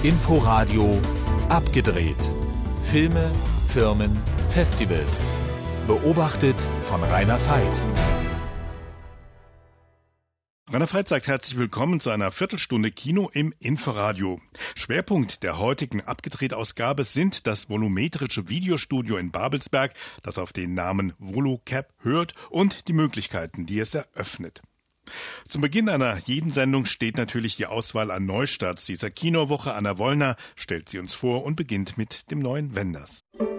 Inforadio abgedreht. Filme, Firmen, Festivals. Beobachtet von Rainer Veit. Rainer Veit sagt herzlich willkommen zu einer Viertelstunde Kino im Inforadio. Schwerpunkt der heutigen Abgedreht-Ausgabe sind das volumetrische Videostudio in Babelsberg, das auf den Namen VoluCap hört, und die Möglichkeiten, die es eröffnet. Zum Beginn einer jeden Sendung steht natürlich die Auswahl an Neustarts dieser Kinowoche. Anna Wollner stellt sie uns vor und beginnt mit dem neuen Wenders.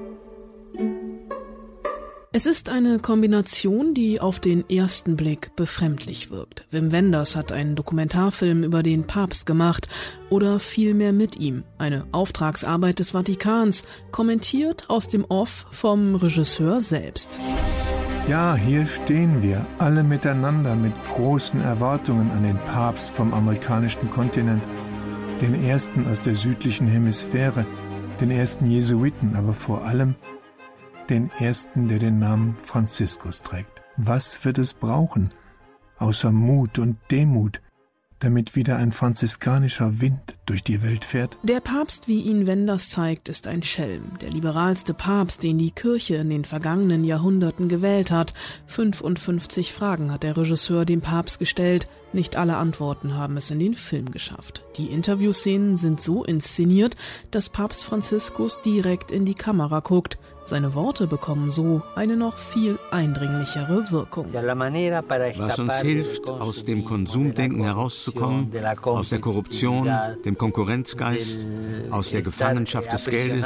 Es ist eine Kombination, die auf den ersten Blick befremdlich wirkt. Wim Wenders hat einen Dokumentarfilm über den Papst gemacht oder vielmehr mit ihm. Eine Auftragsarbeit des Vatikans, kommentiert aus dem Off vom Regisseur selbst. Ja, hier stehen wir, alle miteinander mit großen Erwartungen an den Papst vom amerikanischen Kontinent. Den ersten aus der südlichen Hemisphäre, den ersten Jesuiten, aber vor allem den ersten, der den Namen Franziskus trägt. Was wird es brauchen, außer Mut und Demut, damit wieder ein franziskanischer Wind durch die Welt fährt? Der Papst, wie ihn Wenders zeigt, ist ein Schelm. Der liberalste Papst, den die Kirche in den vergangenen Jahrhunderten gewählt hat. 55 Fragen hat der Regisseur dem Papst gestellt. Nicht alle Antworten haben es in den Film geschafft. Die Interviewszenen sind so inszeniert, dass Papst Franziskus direkt in die Kamera guckt. Seine Worte bekommen so eine noch viel eindringlichere Wirkung. Was uns hilft, aus dem Konsumdenken herauszukommen, aus der Korruption, dem Konkurrenzgeist, aus der Gefangenschaft des Geldes,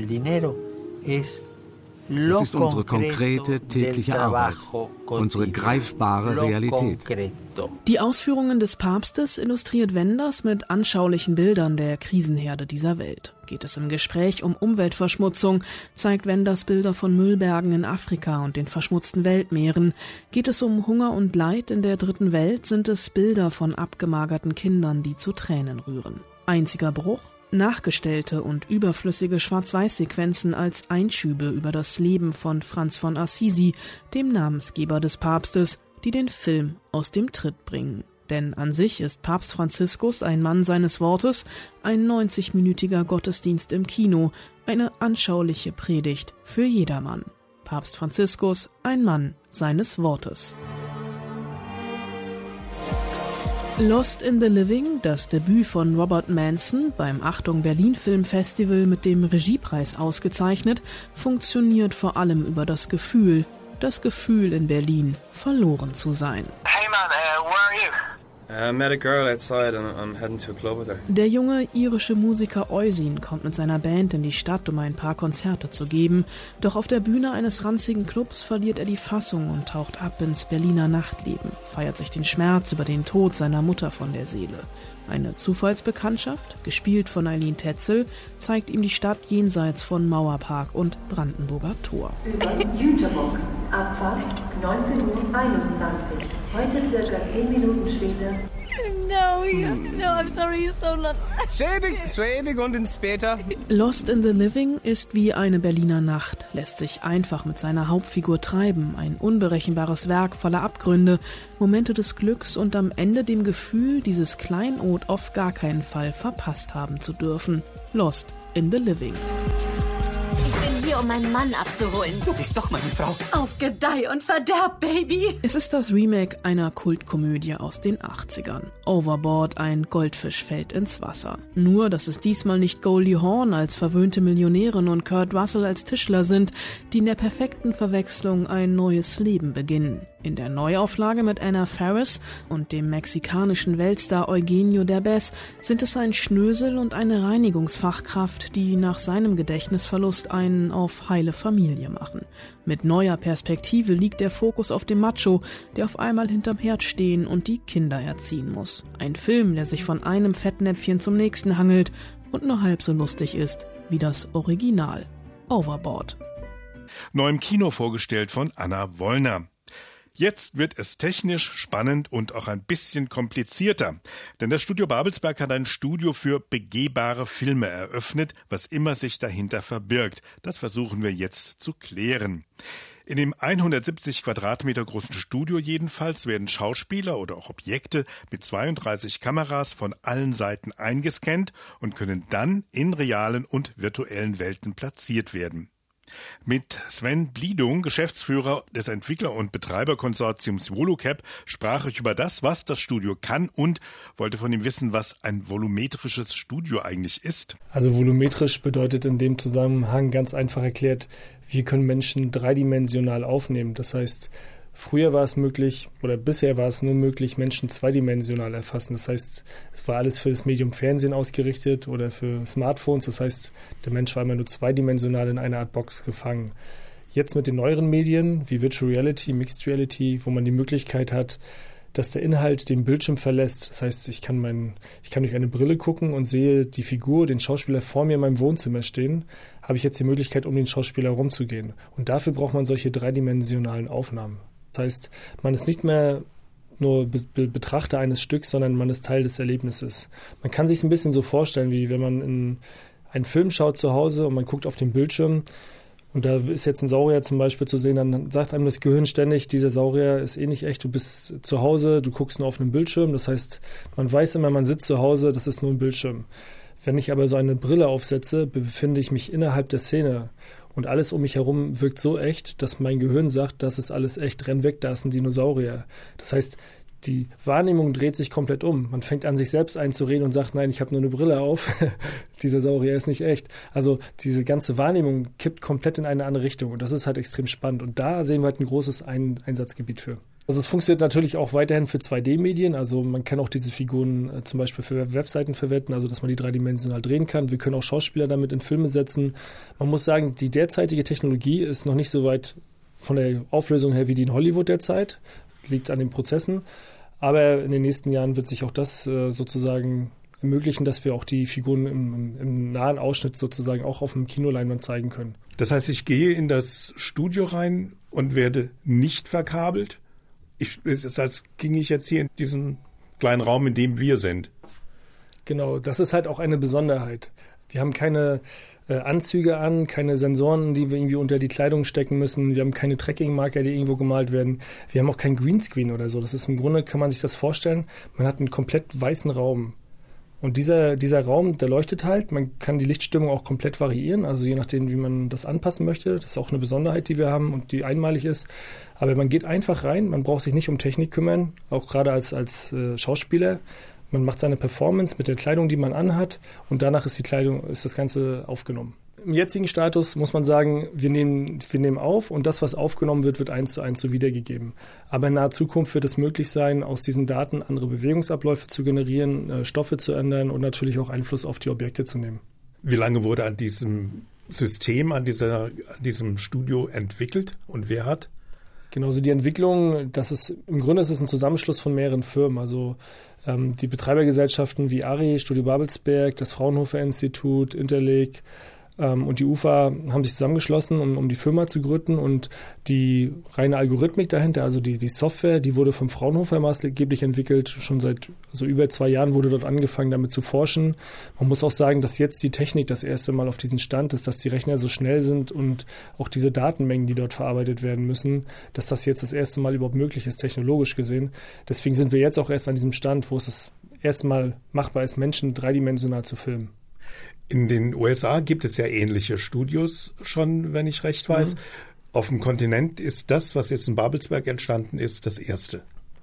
es ist unsere konkrete tägliche Arbeit, unsere greifbare Realität. Die Ausführungen des Papstes illustriert Wenders mit anschaulichen Bildern der Krisenherde dieser Welt. Geht es im Gespräch um Umweltverschmutzung, zeigt Wenders Bilder von Müllbergen in Afrika und den verschmutzten Weltmeeren. Geht es um Hunger und Leid in der dritten Welt, sind es Bilder von abgemagerten Kindern, die zu Tränen rühren. Einziger Bruch? Nachgestellte und überflüssige Schwarz-Weiß-Sequenzen als Einschübe über das Leben von Franz von Assisi, dem Namensgeber des Papstes, die den Film aus dem Tritt bringen. Denn an sich ist Papst Franziskus ein Mann seines Wortes, ein 90-minütiger Gottesdienst im Kino, eine anschauliche Predigt für jedermann. Papst Franziskus, ein Mann seines Wortes. Lost in the Living, das Debüt von Robert Manson, beim Achtung Berlin Film Festival mit dem Regiepreis ausgezeichnet, funktioniert vor allem über das Gefühl in Berlin verloren zu sein. Hey man, where are you? I met a girl outside and I'm heading to a club with her. Der junge irische Musiker Oisin kommt mit seiner Band in die Stadt, um ein paar Konzerte zu geben. Doch auf der Bühne eines ranzigen Clubs verliert er die Fassung und taucht ab ins Berliner Nachtleben, feiert sich den Schmerz über den Tod seiner Mutter von der Seele. Eine Zufallsbekanntschaft, gespielt von Eileen Tetzel, zeigt ihm die Stadt jenseits von Mauerpark und Brandenburger Tor. Über Jüterbock, Abfahrt 19:21 Uhr. Heute circa 10 Minuten später. No, I'm sorry, you're so not. Schwebig und ins später. Lost in the Living ist wie eine Berliner Nacht, lässt sich einfach mit seiner Hauptfigur treiben, ein unberechenbares Werk voller Abgründe, Momente des Glücks und am Ende dem Gefühl, dieses Kleinod auf gar keinen Fall verpasst haben zu dürfen. Lost in the Living. Hier, um meinen Mann abzuholen. Du bist doch meine Frau. Auf Gedeih und Verderb, Baby. Es ist das Remake einer Kultkomödie aus den 80ern. Overboard, ein Goldfisch fällt ins Wasser. Nur, dass es diesmal nicht Goldie Hawn als verwöhnte Millionärin und Kurt Russell als Tischler sind, die in der perfekten Verwechslung ein neues Leben beginnen. In der Neuauflage mit Anna Faris und dem mexikanischen Weltstar Eugenio Derbez sind es ein Schnösel und eine Reinigungsfachkraft, die nach seinem Gedächtnisverlust einen auf heile Familie machen. Mit neuer Perspektive liegt der Fokus auf dem Macho, der auf einmal hinterm Herd stehen und die Kinder erziehen muss. Ein Film, der sich von einem Fettnäpfchen zum nächsten hangelt und nur halb so lustig ist wie das Original. Overboard. Neu im Kino vorgestellt von Anna Wollner. Jetzt wird es technisch spannend und auch ein bisschen komplizierter. Denn das Studio Babelsberg hat ein Studio für begehbare Filme eröffnet, was immer sich dahinter verbirgt. Das versuchen wir jetzt zu klären. In dem 170 Quadratmeter großen Studio jedenfalls werden Schauspieler oder auch Objekte mit 32 Kameras von allen Seiten eingescannt und können dann in realen und virtuellen Welten platziert werden. Mit Sven Bliedung, Geschäftsführer des Entwickler- und Betreiberkonsortiums VoluCap, sprach ich über das, was das Studio kann und wollte von ihm wissen, was ein volumetrisches Studio eigentlich ist. Also volumetrisch bedeutet in dem Zusammenhang ganz einfach erklärt, wir können Menschen dreidimensional aufnehmen. Das heißt, früher war es möglich, oder bisher war es nur möglich, Menschen zweidimensional erfassen. Das heißt, es war alles für das Medium Fernsehen ausgerichtet oder für Smartphones. Das heißt, der Mensch war immer nur zweidimensional in einer Art Box gefangen. Jetzt mit den neueren Medien wie Virtual Reality, Mixed Reality, wo man die Möglichkeit hat, dass der Inhalt den Bildschirm verlässt. Das heißt, ich kann durch eine Brille gucken und sehe die Figur, den Schauspieler vor mir in meinem Wohnzimmer stehen, habe ich jetzt die Möglichkeit, um den Schauspieler herumzugehen. Und dafür braucht man solche dreidimensionalen Aufnahmen. Das heißt, man ist nicht mehr nur Betrachter eines Stücks, sondern man ist Teil des Erlebnisses. Man kann sich es ein bisschen so vorstellen, wie wenn man in einen Film schaut zu Hause und man guckt auf den Bildschirm und da ist jetzt ein Saurier zum Beispiel zu sehen, dann sagt einem das Gehirn ständig, dieser Saurier ist eh nicht echt, du bist zu Hause, du guckst nur auf einen Bildschirm. Das heißt, man weiß immer, man sitzt zu Hause, das ist nur ein Bildschirm. Wenn ich aber so eine Brille aufsetze, befinde ich mich innerhalb der Szene. Und alles um mich herum wirkt so echt, dass mein Gehirn sagt, das ist alles echt, renn weg, da ist ein Dinosaurier. Das heißt, die Wahrnehmung dreht sich komplett um. Man fängt an, sich selbst einzureden und sagt, nein, ich habe nur eine Brille auf, dieser Saurier ist nicht echt. Also diese ganze Wahrnehmung kippt komplett in eine andere Richtung und das ist halt extrem spannend. Und da sehen wir halt ein großes Einsatzgebiet für. Also es funktioniert natürlich auch weiterhin für 2D-Medien, also man kann auch diese Figuren zum Beispiel für Webseiten verwenden, also dass man die dreidimensional drehen kann. Wir können auch Schauspieler damit in Filme setzen. Man muss sagen, die derzeitige Technologie ist noch nicht so weit von der Auflösung her wie die in Hollywood derzeit, liegt an den Prozessen, aber in den nächsten Jahren wird sich auch das sozusagen ermöglichen, dass wir auch die Figuren im nahen Ausschnitt sozusagen auch auf dem Kinoleinwand zeigen können. Das heißt, ich gehe in das Studio rein und werde nicht verkabelt? Es ist, als ginge ich jetzt hier in diesen kleinen Raum, in dem wir sind. Genau, das ist halt auch eine Besonderheit. Wir haben keine Anzüge an, keine Sensoren, die wir irgendwie unter die Kleidung stecken müssen. Wir haben keine Tracking-Marker, die irgendwo gemalt werden. Wir haben auch kein Greenscreen oder so. Das ist im Grunde, kann man sich das vorstellen, man hat einen komplett weißen Raum. Und dieser Raum, der leuchtet halt. Man kann die Lichtstimmung auch komplett variieren, also je nachdem, wie man das anpassen möchte. Das ist auch eine Besonderheit, die wir haben und die einmalig ist. Aber man geht einfach rein, man braucht sich nicht um Technik kümmern, auch gerade als Schauspieler. Man macht seine Performance mit der Kleidung, die man anhat und danach ist das Ganze aufgenommen. Im jetzigen Status muss man sagen, wir nehmen auf und das, was aufgenommen wird, wird 1:1 so wiedergegeben. Aber in naher Zukunft wird es möglich sein, aus diesen Daten andere Bewegungsabläufe zu generieren, Stoffe zu ändern und natürlich auch Einfluss auf die Objekte zu nehmen. Wie lange wurde an diesem System, an diesem Studio entwickelt und wer hat? Genauso die Entwicklung, im Grunde ist es ein Zusammenschluss von mehreren Firmen. Also die Betreibergesellschaften wie ARRI, Studio Babelsberg, das Fraunhofer Institut, Interlake und die UFA haben sich zusammengeschlossen, um die Firma zu gründen und die reine Algorithmik dahinter, also die Software, die wurde vom Fraunhofer maßgeblich entwickelt. Schon seit über 2 Jahren wurde dort angefangen, damit zu forschen. Man muss auch sagen, dass jetzt die Technik das erste Mal auf diesen Stand ist, dass die Rechner so schnell sind und auch diese Datenmengen, die dort verarbeitet werden müssen, dass das jetzt das erste Mal überhaupt möglich ist, technologisch gesehen. Deswegen sind wir jetzt auch erst an diesem Stand, wo es das erste Mal machbar ist, Menschen dreidimensional zu filmen. In den USA gibt es ja ähnliche Studios schon, wenn ich recht weiß. Mhm. Auf dem Kontinent ist das, was jetzt in Babelsberg entstanden ist, das erste.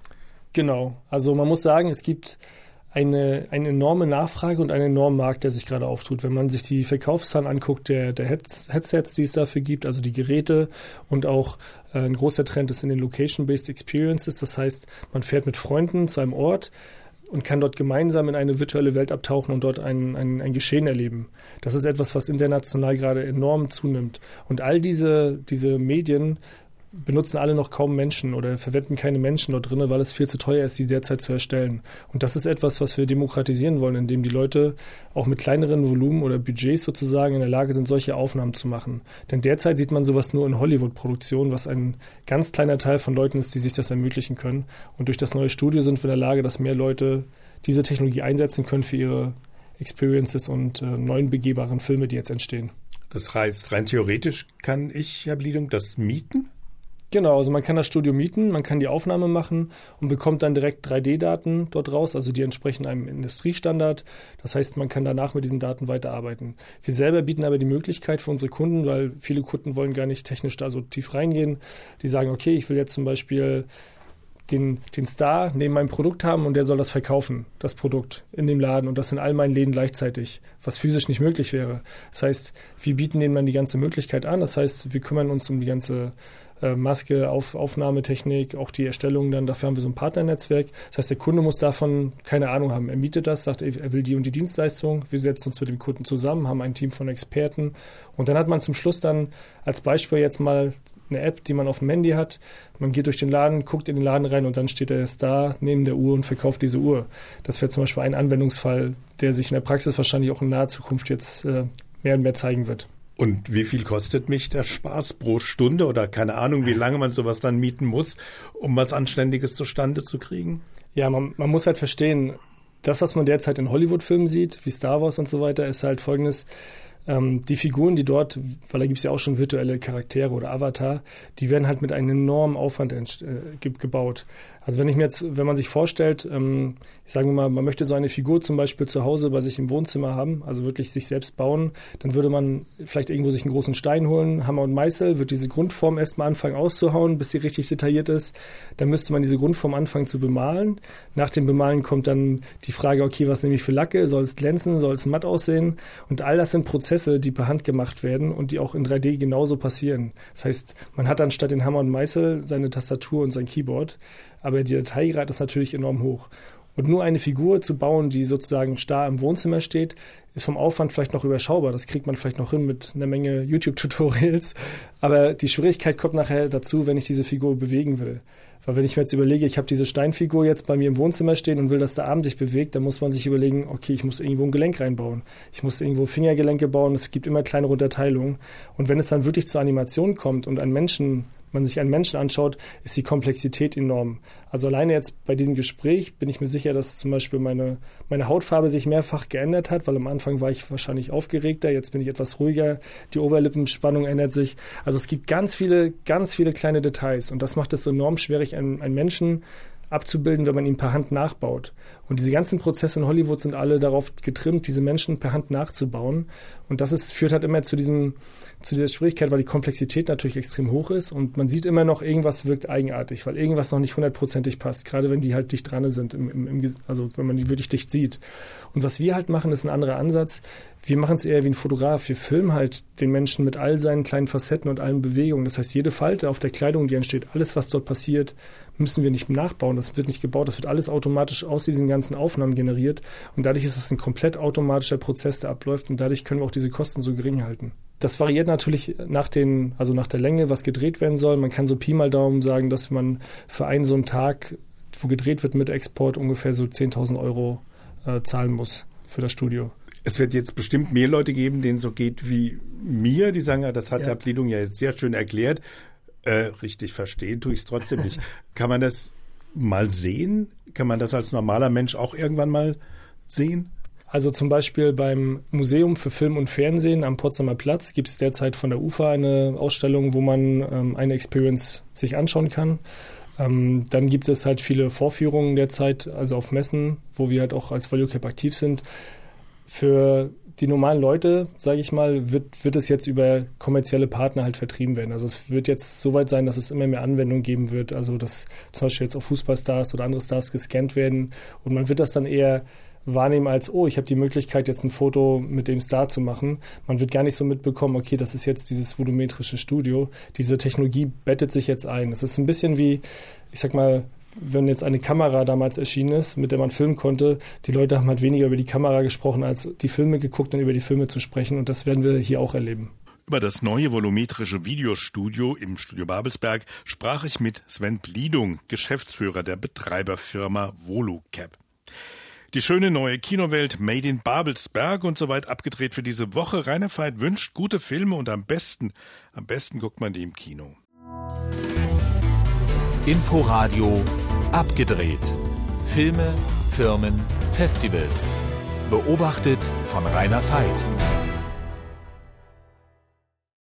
Genau. Also man muss sagen, es gibt eine enorme Nachfrage und einen enormen Markt, der sich gerade auftut. Wenn man sich die Verkaufszahlen anguckt, der Headsets, die es dafür gibt, also die Geräte und auch ein großer Trend ist in den Location-Based Experiences. Das heißt, man fährt mit Freunden zu einem Ort und kann dort gemeinsam in eine virtuelle Welt abtauchen und dort ein Geschehen erleben. Das ist etwas, was international gerade enorm zunimmt. Und all diese Medien benutzen alle noch kaum Menschen oder verwenden keine Menschen dort drin, weil es viel zu teuer ist, die derzeit zu erstellen. Und das ist etwas, was wir demokratisieren wollen, indem die Leute auch mit kleineren Volumen oder Budgets sozusagen in der Lage sind, solche Aufnahmen zu machen. Denn derzeit sieht man sowas nur in Hollywood-Produktionen, was ein ganz kleiner Teil von Leuten ist, die sich das ermöglichen können. Und durch das neue Studio sind wir in der Lage, dass mehr Leute diese Technologie einsetzen können für ihre Experiences und neuen begehbaren Filme, die jetzt entstehen. Das heißt, rein theoretisch kann ich, Herr Bliedung, das mieten? Genau, also man kann das Studio mieten, man kann die Aufnahme machen und bekommt dann direkt 3D-Daten dort raus, also die entsprechen einem Industriestandard. Das heißt, man kann danach mit diesen Daten weiterarbeiten. Wir selber bieten aber die Möglichkeit für unsere Kunden, weil viele Kunden wollen gar nicht technisch da so tief reingehen. Die sagen, okay, ich will jetzt zum Beispiel den Star neben meinem Produkt haben und der soll das verkaufen, das Produkt in dem Laden und das in all meinen Läden gleichzeitig, was physisch nicht möglich wäre. Das heißt, wir bieten denen dann die ganze Möglichkeit an. Das heißt, wir kümmern uns um die ganze Maske, Aufnahmetechnik, auch die Erstellung dann, dafür haben wir so ein Partnernetzwerk. Das heißt, der Kunde muss davon keine Ahnung haben. Er mietet das, sagt, er will die und die Dienstleistung. Wir setzen uns mit dem Kunden zusammen, haben ein Team von Experten und dann hat man zum Schluss dann als Beispiel jetzt mal eine App, die man auf dem Handy hat. Man geht durch den Laden, guckt in den Laden rein und dann steht der Star neben der Uhr und verkauft diese Uhr. Das wäre zum Beispiel ein Anwendungsfall, der sich in der Praxis wahrscheinlich auch in naher Zukunft jetzt mehr und mehr zeigen wird. Und wie viel kostet mich der Spaß pro Stunde oder keine Ahnung, wie lange man sowas dann mieten muss, um was Anständiges zustande zu kriegen? Ja, man muss halt verstehen, das, was man derzeit in Hollywood-Filmen sieht, wie Star Wars und so weiter, ist halt Folgendes. Die Figuren, die dort, weil da gibt es ja auch schon virtuelle Charaktere oder Avatar, die werden halt mit einem enormen Aufwand gebaut. Also wenn man sich vorstellt, sagen wir mal, man möchte so eine Figur zum Beispiel zu Hause bei sich im Wohnzimmer haben, also wirklich sich selbst bauen, dann würde man vielleicht irgendwo sich einen großen Stein holen, Hammer und Meißel, wird diese Grundform erstmal anfangen auszuhauen, bis sie richtig detailliert ist. Dann müsste man diese Grundform anfangen zu bemalen. Nach dem Bemalen kommt dann die Frage, okay, was nehme ich für Lacke? Soll es glänzen? Soll es matt aussehen? Und all das sind Prozesse, die per Hand gemacht werden und die auch in 3D genauso passieren. Das heißt, man hat dann statt den Hammer und Meißel seine Tastatur und sein Keyboard, aber der Detailgrad ist natürlich enorm hoch. Und nur eine Figur zu bauen, die sozusagen starr im Wohnzimmer steht, ist vom Aufwand vielleicht noch überschaubar. Das kriegt man vielleicht noch hin mit einer Menge YouTube-Tutorials. Aber die Schwierigkeit kommt nachher dazu, wenn ich diese Figur bewegen will. Weil wenn ich mir jetzt überlege, ich habe diese Steinfigur jetzt bei mir im Wohnzimmer stehen und will, dass der Arm sich bewegt, dann muss man sich überlegen, okay, ich muss irgendwo ein Gelenk reinbauen. Ich muss irgendwo Fingergelenke bauen. Es gibt immer kleinere Unterteilungen. Und wenn es dann wirklich zur Animation kommt und man sich einen Menschen anschaut, ist die Komplexität enorm. Also alleine jetzt bei diesem Gespräch bin ich mir sicher, dass zum Beispiel meine Hautfarbe sich mehrfach geändert hat, weil am Anfang war ich wahrscheinlich aufgeregter, jetzt bin ich etwas ruhiger, die Oberlippenspannung ändert sich. Also es gibt ganz viele kleine Details und das macht es so enorm schwierig, einen Menschen abzubilden, wenn man ihn per Hand nachbaut. Und diese ganzen Prozesse in Hollywood sind alle darauf getrimmt, diese Menschen per Hand nachzubauen. Und das führt halt immer zu dieser Schwierigkeit, weil die Komplexität natürlich extrem hoch ist und man sieht immer noch, irgendwas wirkt eigenartig, weil irgendwas noch nicht 100%ig passt, gerade wenn die halt dicht dran sind, also wenn man die wirklich dicht sieht. Und was wir halt machen, ist ein anderer Ansatz. Wir machen es eher wie ein Fotograf. Wir filmen halt den Menschen mit all seinen kleinen Facetten und allen Bewegungen. Das heißt, jede Falte auf der Kleidung, die entsteht, alles, was dort passiert, müssen wir nicht nachbauen. Das wird nicht gebaut. Das wird alles automatisch aus diesen ganzen Aufnahmen generiert. Und dadurch ist es ein komplett automatischer Prozess, der abläuft. Und dadurch können wir auch diese Kosten so gering halten. Das variiert natürlich nach der Länge, was gedreht werden soll. Man kann so Pi mal Daumen sagen, dass man für einen so einen Tag, wo gedreht wird mit Export, ungefähr so 10.000 Euro zahlen muss für das Studio. Es wird jetzt bestimmt mehr Leute geben, denen so geht wie mir, die sagen, ja, das hat Herr Blidung ja jetzt sehr schön erklärt. Richtig verstehen tue ich es trotzdem nicht. Kann man das mal sehen? Kann man das als normaler Mensch auch irgendwann mal sehen? Also zum Beispiel beim Museum für Film und Fernsehen am Potsdamer Platz gibt es derzeit von der UFA eine Ausstellung, wo man eine Experience sich anschauen kann. Dann gibt es halt viele Vorführungen derzeit, also auf Messen, wo wir halt auch als ValueCap aktiv sind. Für die normalen Leute, sage ich mal, wird es jetzt über kommerzielle Partner halt vertrieben werden. Also es wird jetzt so weit sein, dass es immer mehr Anwendungen geben wird, also dass zum Beispiel jetzt auch Fußballstars oder andere Stars gescannt werden und man wird das dann eher wahrnehmen als, ich habe die Möglichkeit, jetzt ein Foto mit dem Star zu machen. Man wird gar nicht so mitbekommen, okay, das ist jetzt dieses volumetrische Studio. Diese Technologie bettet sich jetzt ein. Das ist ein bisschen wie, ich sag mal, wenn jetzt eine Kamera damals erschienen ist, mit der man filmen konnte, die Leute haben halt weniger über die Kamera gesprochen, als die Filme geguckt und über die Filme zu sprechen. Und das werden wir hier auch erleben. Über das neue volumetrische Videostudio im Studio Babelsberg sprach ich mit Sven Blidung, Geschäftsführer der Betreiberfirma ValueCap. Die schöne neue Kinowelt Made in Babelsberg und soweit abgedreht für diese Woche. Rainer Veit wünscht gute Filme und am besten guckt man die im Kino. Inforadio abgedreht. Filme, Firmen, Festivals. Beobachtet von Rainer Veit.